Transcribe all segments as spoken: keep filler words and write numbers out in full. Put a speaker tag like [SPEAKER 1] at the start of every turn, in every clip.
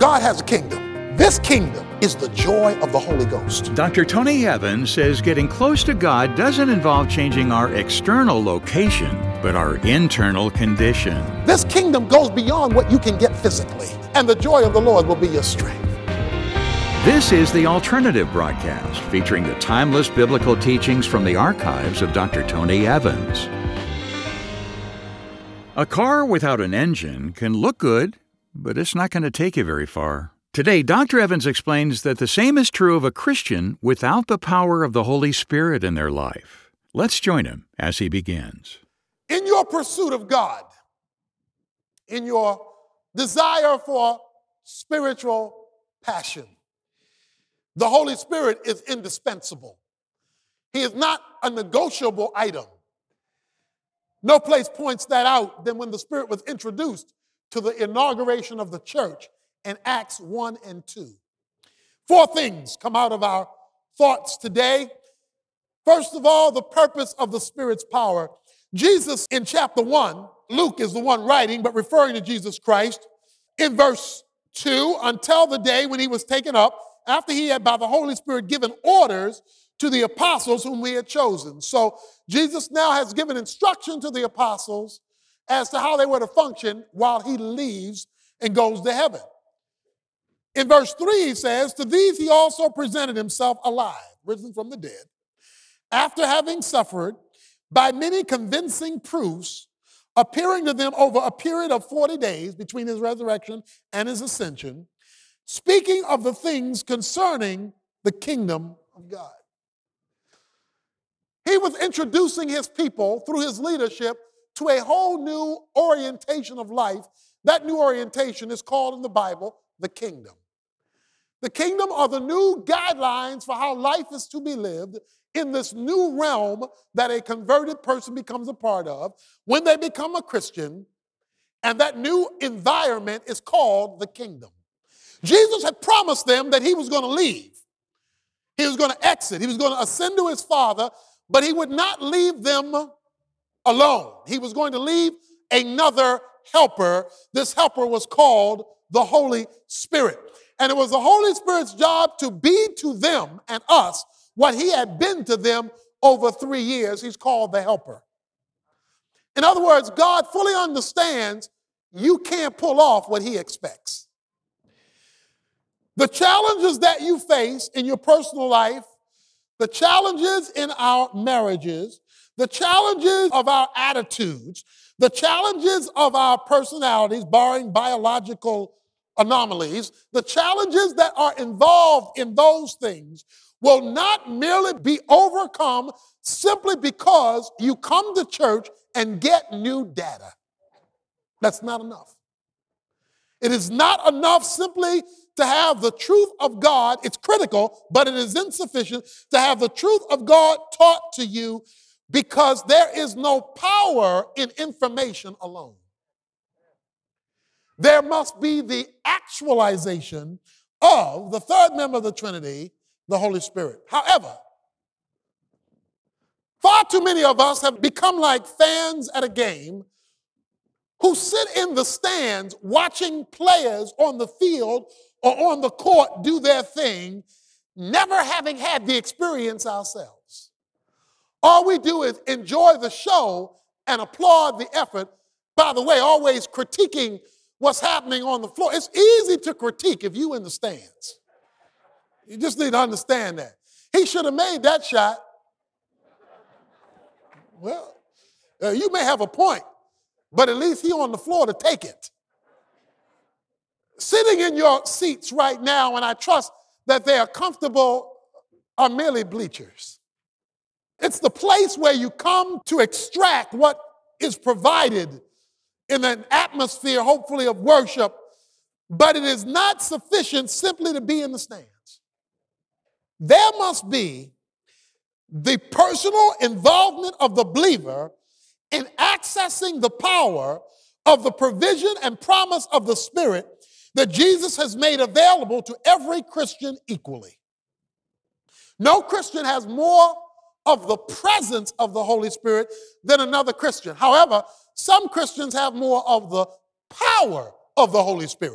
[SPEAKER 1] God has a kingdom. This kingdom is the joy of the Holy Ghost.
[SPEAKER 2] Doctor Tony Evans says getting close to God doesn't involve changing our external location, but our internal condition.
[SPEAKER 1] This kingdom goes beyond what you can get physically, and the joy of the Lord will be your strength.
[SPEAKER 2] This is The Alternative Broadcast, featuring the timeless biblical teachings from the archives of Doctor Tony Evans. A car without an engine can look good, but it's not going to take you very far. Today, Doctor Evans explains that the same is true of a Christian without the power of the Holy Spirit in their life. Let's join him as he begins.
[SPEAKER 1] In your pursuit of God, in your desire for spiritual passion, the Holy Spirit is indispensable. He is not a negotiable item. No place points that out than when the Spirit was introduced to the inauguration of the church in Acts one and two. Four things come out of our thoughts today. First of all, the purpose of the Spirit's power. Jesus in chapter one, Luke is the one writing, but referring to Jesus Christ, in verse two, until the day when he was taken up, after he had by the Holy Spirit given orders to the apostles whom he had chosen. So Jesus now has given instruction to the apostles as to how they were to function while he leaves and goes to heaven. In verse three, he says, to these he also presented himself alive, risen from the dead, after having suffered by many convincing proofs, appearing to them over a period of forty days between his resurrection and his ascension, speaking of the things concerning the kingdom of God. He was introducing his people through his leadership to a whole new orientation of life. That new orientation is called in the Bible the kingdom. The kingdom are the new guidelines for how life is to be lived in this new realm that a converted person becomes a part of when they become a Christian, and that new environment is called the kingdom. Jesus had promised them that he was going to leave. He was going to exit. He was going to ascend to his Father, but he would not leave them alone. He was going to leave another helper. This helper was called the Holy Spirit. And it was the Holy Spirit's job to be to them and us what he had been to them over three years. He's called the helper. In other words, God fully understands you can't pull off what he expects. The challenges that you face in your personal life, the challenges in our marriages, the challenges of our attitudes, the challenges of our personalities, barring biological anomalies, the challenges that are involved in those things will not merely be overcome simply because you come to church and get new data. That's not enough. It is not enough simply to have the truth of God. It's critical, but it is insufficient to have the truth of God taught to you, because there is no power in information alone. There must be the actualization of the third member of the Trinity, the Holy Spirit. However, far too many of us have become like fans at a game who sit in the stands watching players on the field or on the court do their thing, never having had the experience ourselves. All we do is enjoy the show and applaud the effort. By the way, always critiquing what's happening on the floor. It's easy to critique if you in the stands. You just need to understand that. He should have made that shot. Well, uh, you may have a point, but at least he on the floor to take it. Sitting in your seats right now, and I trust that they are comfortable, are merely bleachers. It's the place where you come to extract what is provided in an atmosphere, hopefully, of worship, but it is not sufficient simply to be in the stands. There must be the personal involvement of the believer in accessing the power of the provision and promise of the Spirit that Jesus has made available to every Christian equally. No Christian has more of the presence of the Holy Spirit than another Christian. However, some Christians have more of the power of the Holy Spirit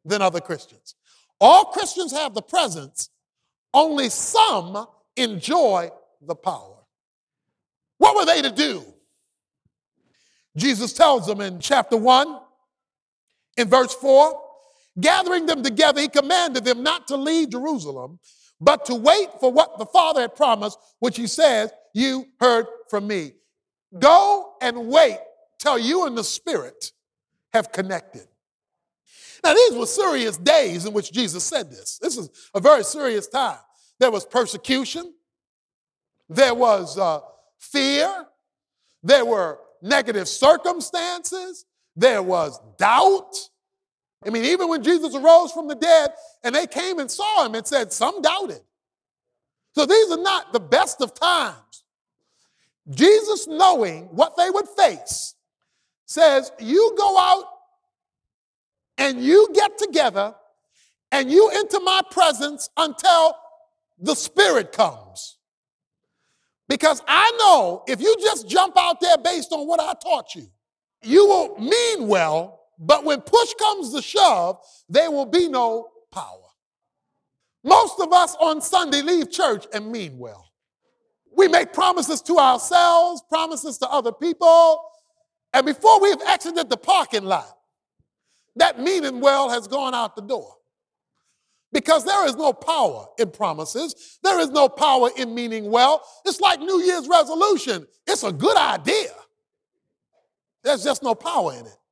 [SPEAKER 1] than other Christians. All Christians have the presence, only some enjoy the power. What were they to do? Jesus tells them in chapter one, in verse four, gathering them together, he commanded them not to leave Jerusalem, but to wait for what the Father had promised, which he says, you heard from me. Go and wait till you and the Spirit have connected. Now, these were serious days in which Jesus said this. This is a very serious time. There was persecution. There was uh, fear. There were negative circumstances. There was doubt. I mean, even when Jesus arose from the dead and they came and saw him and said, some doubted. So these are not the best of times. Jesus, knowing what they would face, says, you go out and you get together and you enter my presence until the Spirit comes. Because I know if you just jump out there based on what I taught you, you will mean well, but when push comes to shove, there will be no power. Most of us on Sunday leave church and mean well. We make promises to ourselves, promises to other people, and before we've exited the parking lot, that meaning well has gone out the door. Because there is no power in promises. There is no power in meaning well. It's like New Year's resolution. It's a good idea. There's just no power in it.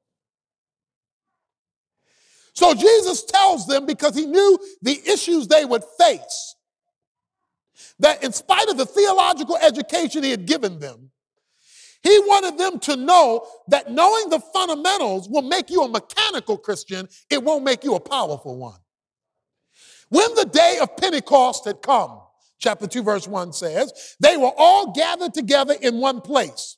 [SPEAKER 1] So Jesus tells them, because he knew the issues they would face, that in spite of the theological education he had given them, he wanted them to know that knowing the fundamentals will make you a mechanical Christian. It won't make you a powerful one. When the day of Pentecost had come, chapter two, verse one says, they were all gathered together in one place.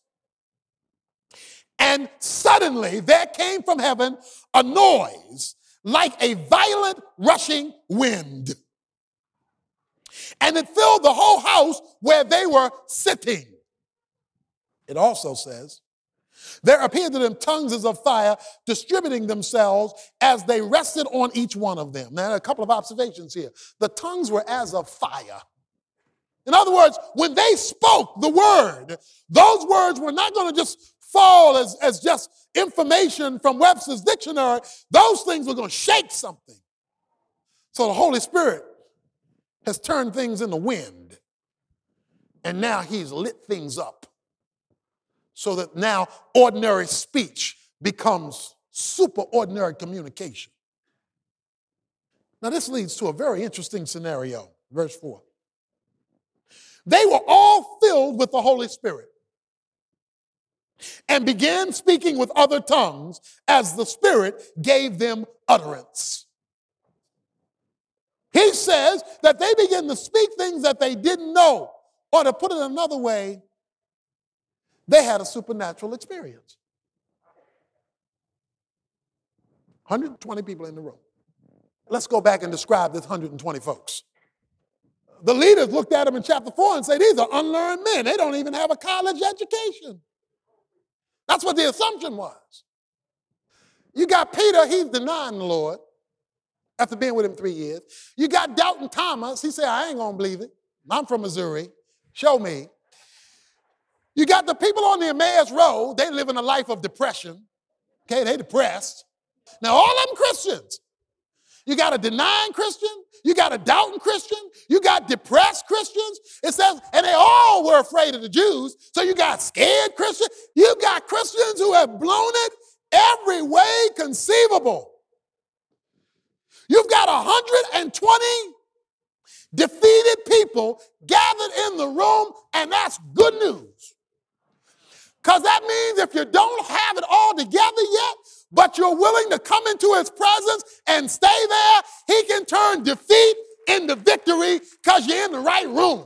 [SPEAKER 1] And suddenly there came from heaven a noise like a violent rushing wind. And it filled the whole house where they were sitting. It also says, there appeared to them tongues as of fire, distributing themselves as they rested on each one of them. Now, a couple of observations here. The tongues were as of fire. In other words, when they spoke the word, those words were not going to just fall as, as just information from Webster's dictionary. Those things were going to shake something. So the Holy Spirit has turned things into wind, and now he's lit things up. So that now ordinary speech becomes super ordinary communication. Now this leads to a very interesting scenario. Verse four. They were all filled with the Holy Spirit and began speaking with other tongues as the Spirit gave them utterance. He says that they began to speak things that they didn't know, or to put it another way, they had a supernatural experience. one hundred twenty people in the room. Let's go back and describe this one hundred twenty folks. The leaders looked at them in chapter four and said, these are unlearned men. They don't even have a college education. That's what the assumption was. You got Peter, he's denying the Lord after being with him three years. You got Doubting Thomas. He said, I ain't going to believe it. I'm from Missouri. Show me. You got the people on the Emmaus Road, they live in a life of depression. Okay, they depressed. Now, all of them Christians. You got a denying Christian, you got a doubting Christian, you got depressed Christians. It says, and they all were afraid of the Jews. So you got scared Christians. You got Christians who have blown it every way conceivable. You've got one hundred twenty defeated people gathered in the room, and that's good news. Because that means if you don't have it all together yet, but you're willing to come into his presence and stay there, he can turn defeat into victory because you're in the right room.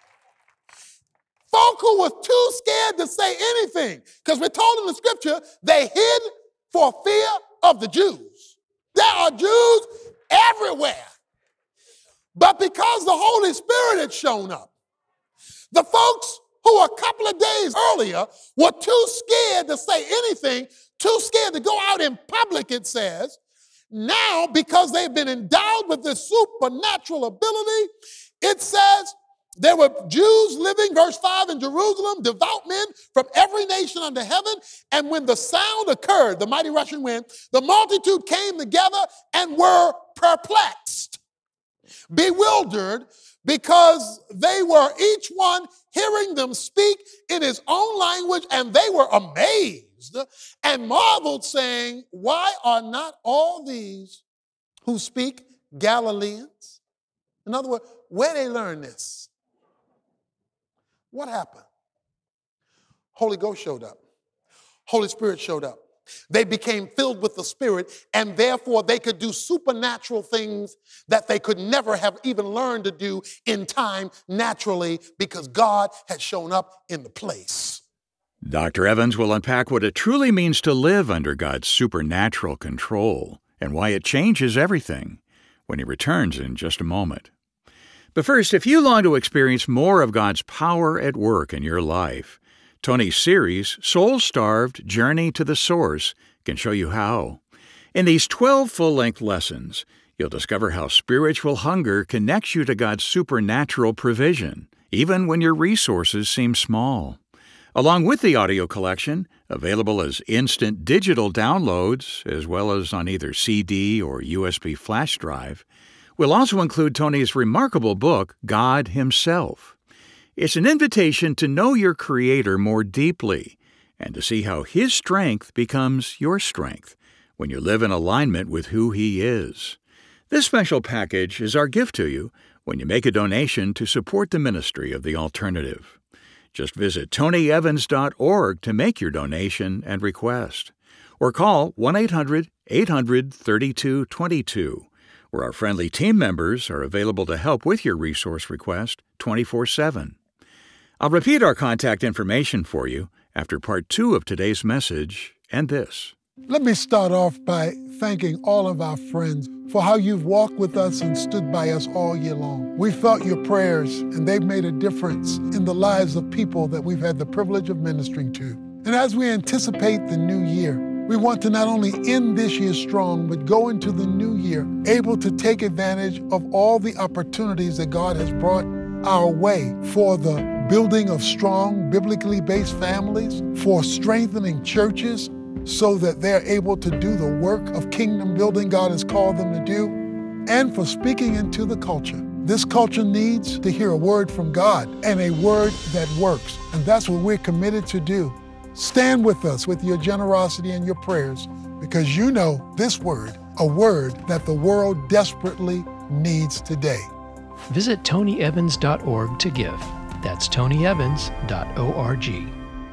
[SPEAKER 1] Folk who were too scared to say anything, because we're told in the scripture, they hid for fear of the Jews. There are Jews everywhere. But because the Holy Spirit had shown up, the folks who a couple of days earlier were too scared to say anything, too scared to go out in public, it says, Now, because they've been endowed with this supernatural ability, it says there were Jews living, verse five, in Jerusalem, devout men from every nation under heaven. And when the sound occurred, the mighty rushing wind, the multitude came together and were perplexed, bewildered, because they were each one hearing them speak in his own language, and they were amazed and marveled, saying, why are not all these who speak Galileans? In other words, where they learn this? What happened? Holy Ghost showed up. Holy Spirit showed up. They became filled with the Spirit, and therefore they could do supernatural things that they could never have even learned to do in time naturally, because God had shown up in the place.
[SPEAKER 2] Doctor Evans will unpack what it truly means to live under God's supernatural control and why it changes everything when he returns in just a moment. But first, if you long to experience more of God's power at work in your life, Tony's series, Soul-Starved Journey to the Source, can show you how. In these twelve full-length lessons, you'll discover how spiritual hunger connects you to God's supernatural provision, even when your resources seem small. Along with the audio collection, available as instant digital downloads, as well as on either C D or U S B flash drive, we'll also include Tony's remarkable book, God Himself. It's an invitation to know your Creator more deeply and to see how His strength becomes your strength when you live in alignment with who He is. This special package is our gift to you when you make a donation to support the ministry of The Alternative. Just visit tony evans dot org to make your donation and request, or call one eight hundred eight hundred thirty-two twenty-two, where our friendly team members are available to help with your resource request twenty-four seven. I'll repeat our contact information for you after part two of today's message and this.
[SPEAKER 1] Let me start off by thanking all of our friends for how you've walked with us and stood by us all year long. We felt your prayers, and they've made a difference in the lives of people that we've had the privilege of ministering to. And as we anticipate the new year, we want to not only end this year strong, but go into the new year able to take advantage of all the opportunities that God has brought our way for the building of strong, biblically based families, for strengthening churches so that they're able to do the work of kingdom building God has called them to do, and for speaking into the culture. This culture needs to hear a word from God, and a word that works. And that's what we're committed to do. Stand with us with your generosity and your prayers, because you know this word, a word that the world desperately needs today.
[SPEAKER 3] Visit tony evans dot org to give. That's tony evans dot org.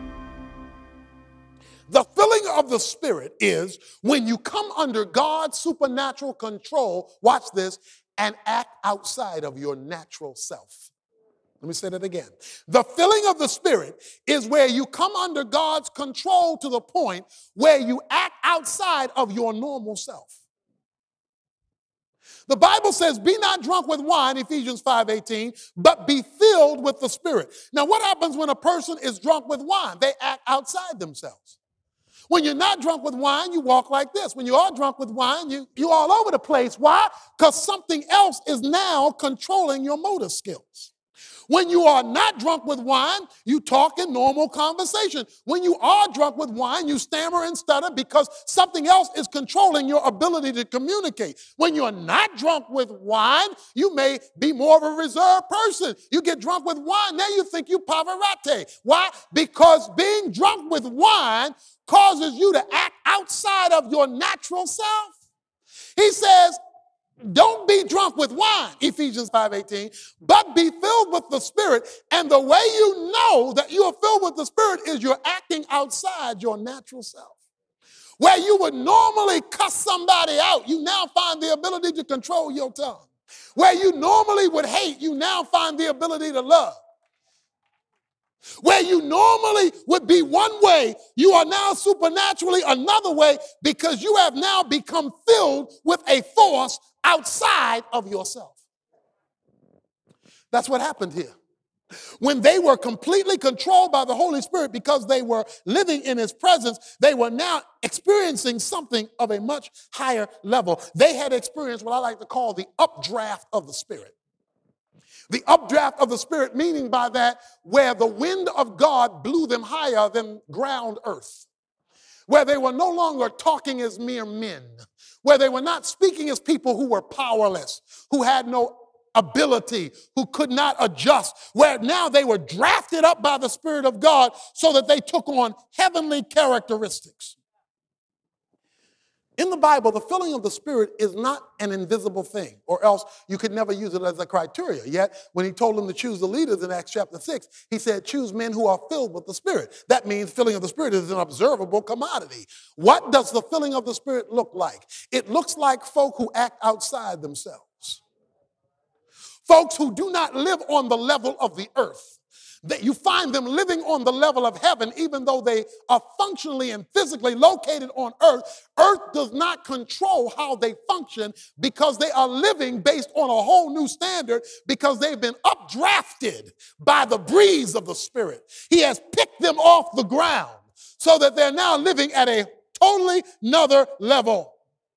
[SPEAKER 1] The filling of the Spirit is when you come under God's supernatural control, watch this, and act outside of your natural self. Let me say that again. The filling of the Spirit is where you come under God's control to the point where you act outside of your normal self. The Bible says, be not drunk with wine, Ephesians five eighteen, but be filled with the Spirit. Now, what happens when a person is drunk with wine? They act outside themselves. When you're not drunk with wine, you walk like this. When you are drunk with wine, you, you're all over the place. Why? Because something else is now controlling your motor skills. When you are not drunk with wine, you talk in normal conversation. When you are drunk with wine, you stammer and stutter because something else is controlling your ability to communicate. When you're not drunk with wine, you may be more of a reserved person. You get drunk with wine, now you think you Pavarotti. Why? Because being drunk with wine causes you to act outside of your natural self. He says, don't be drunk with wine, Ephesians five eighteen, but be filled with the Spirit. And the way you know that you are filled with the Spirit is you're acting outside your natural self. Where you would normally cuss somebody out, you now find the ability to control your tongue. Where you normally would hate, you now find the ability to love. Where you normally would be one way, you are now supernaturally another way because you have now become filled with a force outside of yourself. That's what happened here. When they were completely controlled by the Holy Spirit because they were living in his presence, they were now experiencing something of a much higher level. They had experienced what I like to call the updraft of the Spirit. The updraft of the Spirit, meaning by that, where the wind of God blew them higher than ground earth, where they were no longer talking as mere men, where they were not speaking as people who were powerless, who had no ability, who could not adjust, where now they were drafted up by the Spirit of God so that they took on heavenly characteristics. In the Bible, the filling of the Spirit is not an invisible thing, or else you could never use it as a criteria. Yet, when he told them to choose the leaders in Acts chapter six, he said, choose men who are filled with the Spirit. That means filling of the Spirit is an observable commodity. What does the filling of the Spirit look like? It looks like folk who act outside themselves. Folks who do not live on the level of the earth. That you find them living on the level of heaven, even though they are functionally and physically located on earth. Earth does not control how they function because they are living based on a whole new standard because they've been updrafted by the breeze of the Spirit. He has picked them off the ground so that they're now living at a totally another level.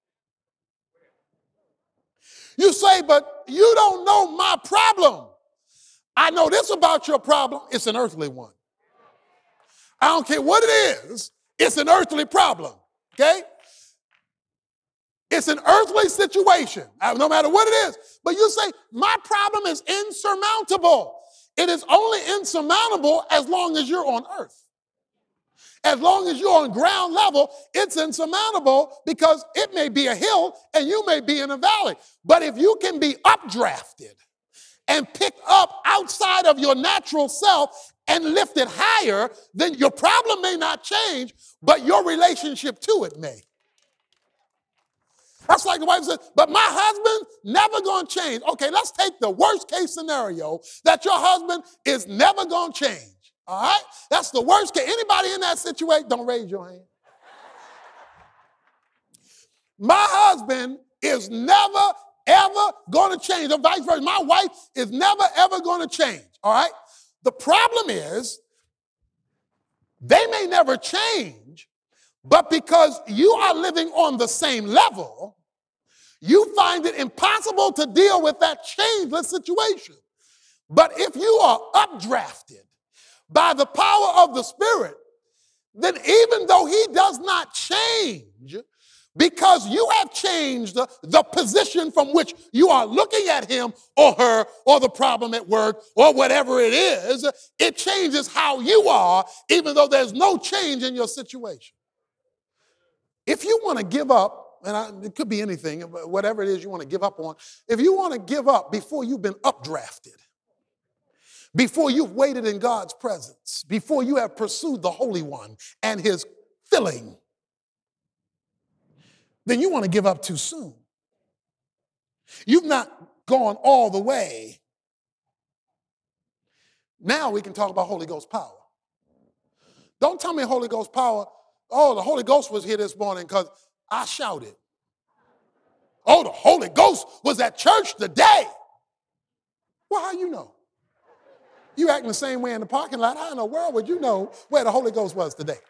[SPEAKER 1] You say, but you don't know my problem. I know this about your problem. It's an earthly one. I don't care what it is. It's an earthly problem, okay? It's an earthly situation, no matter what it is. But you say, my problem is insurmountable. It is only insurmountable as long as you're on earth. As long as you're on ground level, it's insurmountable because it may be a hill and you may be in a valley. But if you can be updrafted and picked up outside of your natural self and lifted higher, then your problem may not change, but your relationship to it may. That's like the wife said, but my husband never going to change. Okay, let's take the worst case scenario that your husband is never going to change. All right? That's the worst case. Anybody in that situation, don't raise your hand. My husband is never ever going to change, or vice versa. My wife is never, ever going to change, all right? The problem is they may never change, but because you are living on the same level, you find it impossible to deal with that changeless situation. But if you are updrafted by the power of the Spirit, then even though he does not change, because you have changed the, the position from which you are looking at him or her or the problem at work or whatever it is, it changes how you are, even though there's no change in your situation. If you want to give up, and I, it could be anything, whatever it is you want to give up on, if you want to give up before you've been updrafted, before you've waited in God's presence, before you have pursued the Holy One and his filling, then you want to give up too soon. You've not gone all the way. Now we can talk about Holy Ghost power. Don't tell me Holy Ghost power, oh, the Holy Ghost was here this morning because I shouted. Oh, the Holy Ghost was at church today. Well, how you know? You acting the same way in the parking lot. How in the world would you know where the Holy Ghost was today?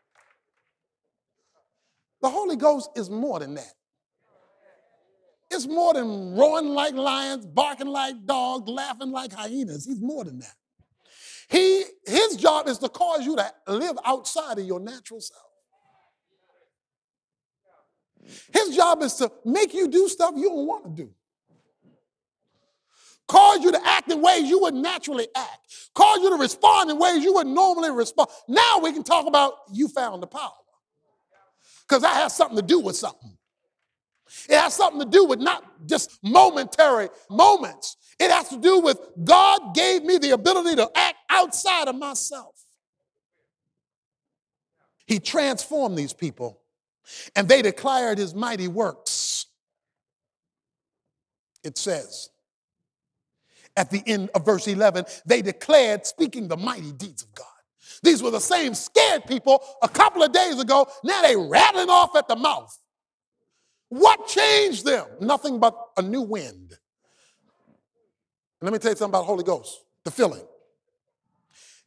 [SPEAKER 1] The Holy Ghost is more than that. It's more than roaring like lions, barking like dogs, laughing like hyenas. He's more than that. He, his job is to cause you to live outside of your natural self. His job is to make you do stuff you don't want to do. Cause you to act in ways you wouldn't naturally act. Cause you to respond in ways you wouldn't normally respond. Now we can talk about you found the power. Because that has something to do with something. It has something to do with not just momentary moments. It has to do with God gave me the ability to act outside of myself. He transformed these people, and they declared his mighty works. It says, at the end of verse eleven, they declared, speaking the mighty deeds of God. These were the same scared people a couple of days ago. Now they rattling off at the mouth. What changed them? Nothing but a new wind. And let me tell you something about Holy Ghost, the filling.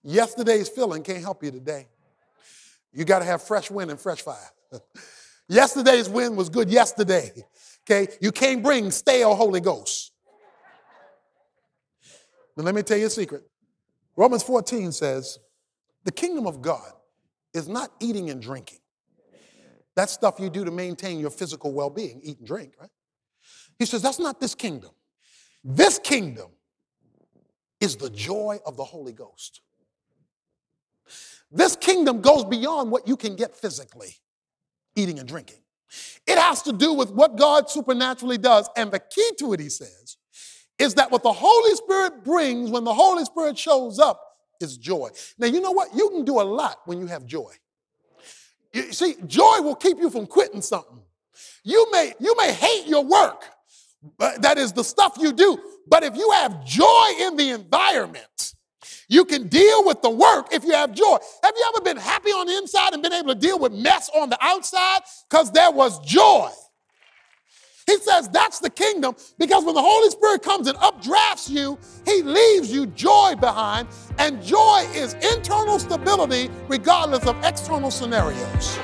[SPEAKER 1] Yesterday's feeling can't help you today. You got to have fresh wind and fresh fire. Yesterday's wind was good yesterday. Okay? You can't bring stale Holy Ghost. Now let me tell you a secret. Romans fourteen says, the kingdom of God is not eating and drinking. That's stuff you do to maintain your physical well-being, eat and drink, right? He says, that's not this kingdom. This kingdom is the joy of the Holy Ghost. This kingdom goes beyond what you can get physically, eating and drinking. It has to do with what God supernaturally does. And the key to it, he says, is that what the Holy Spirit brings when the Holy Spirit shows up is joy. Now, you know what? You can do a lot when you have joy. You see, joy will keep you from quitting something. You may, you may hate your work, but that is the stuff you do. But if you have joy in the environment, you can deal with the work if you have joy. Have you ever been happy on the inside and been able to deal with mess on the outside? Because there was joy. He says that's the kingdom, because when the Holy Spirit comes and updrafts you, he leaves you joy behind, and joy is internal stability regardless of external scenarios.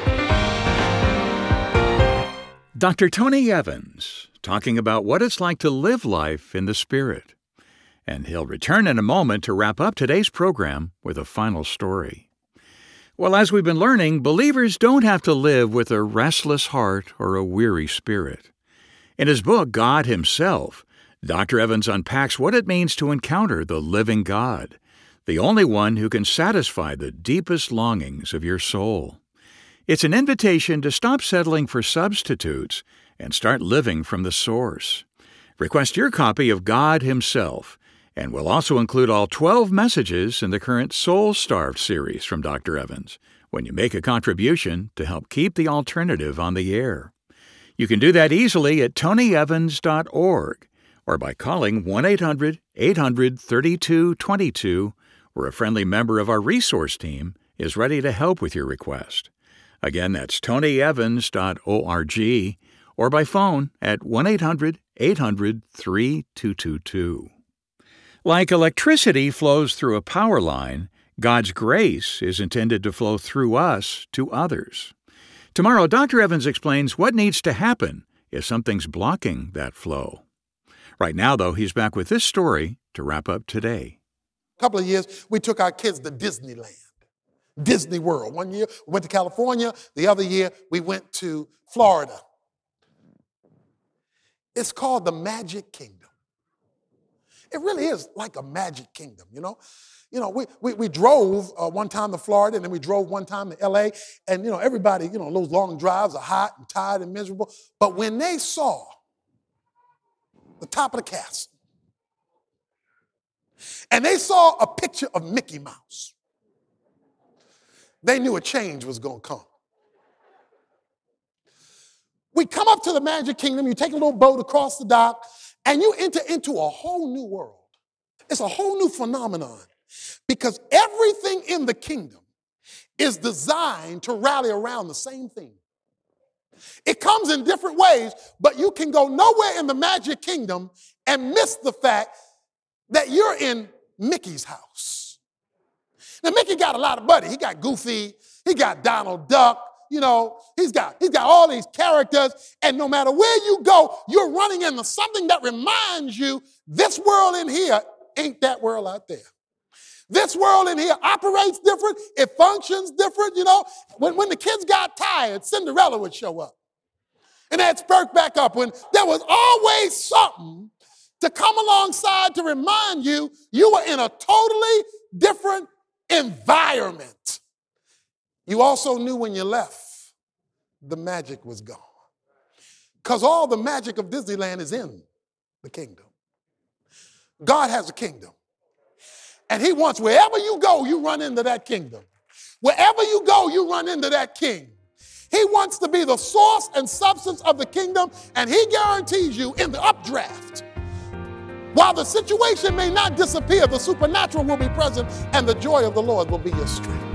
[SPEAKER 2] Doctor Tony Evans, talking about what it's like to live life in the Spirit. And he'll return in a moment to wrap up today's program with a final story. Well, as we've been learning, believers don't have to live with a restless heart or a weary spirit. In his book, God Himself, Doctor Evans unpacks what it means to encounter the living God, the only one who can satisfy the deepest longings of your soul. It's an invitation to stop settling for substitutes and start living from the source. Request your copy of God Himself, and we'll also include all twelve messages in the current Soul Starved series from Doctor Evans when you make a contribution to help keep the alternative on the air. You can do that easily at tony evans dot org or by calling one eight hundred eight hundred thirty-two twenty-two, where a friendly member of our resource team is ready to help with your request. Again, that's tony evans dot org or by phone at one eight hundred eight hundred thirty-two twenty-two. Like electricity flows through a power line, God's grace is intended to flow through us to others. Tomorrow, Doctor Evans explains what needs to happen if something's blocking that flow. Right now, though, he's back with this story to wrap up today.
[SPEAKER 1] A couple of years, we took our kids to Disneyland, Disney World. One year, we went to California. The other year, we went to Florida. It's called the Magic Kingdom. It really is like a magic kingdom, you know. You know, we we, we drove uh, one time to Florida, and then we drove one time to L A, and, you know, everybody, you know, those long drives are hot and tired and miserable. But when they saw the top of the castle, and they saw a picture of Mickey Mouse, they knew a change was going to come. We come up to the Magic Kingdom, you take a little boat across the dock, and you enter into a whole new world. It's a whole new phenomenon, because everything in the kingdom is designed to rally around the same thing. It comes in different ways, but you can go nowhere in the Magic Kingdom and miss the fact that you're in Mickey's house. Now, Mickey got a lot of buddies. He got Goofy, he got Donald Duck, you know, he's got, he's got all these characters, and no matter where you go, you're running into something that reminds you this world in here ain't that world out there. This world in here operates different. It functions different, you know. When, when the kids got tired, Cinderella would show up. And they'd spurt back up when there was always something to come alongside to remind you you were in a totally different environment. You also knew when you left, the magic was gone. Because all the magic of Disneyland is in the kingdom. God has a kingdom. And he wants wherever you go, you run into that kingdom. Wherever you go, you run into that king. He wants to be the source and substance of the kingdom, and he guarantees you in the updraft, while the situation may not disappear, the supernatural will be present, and the joy of the Lord will be your strength.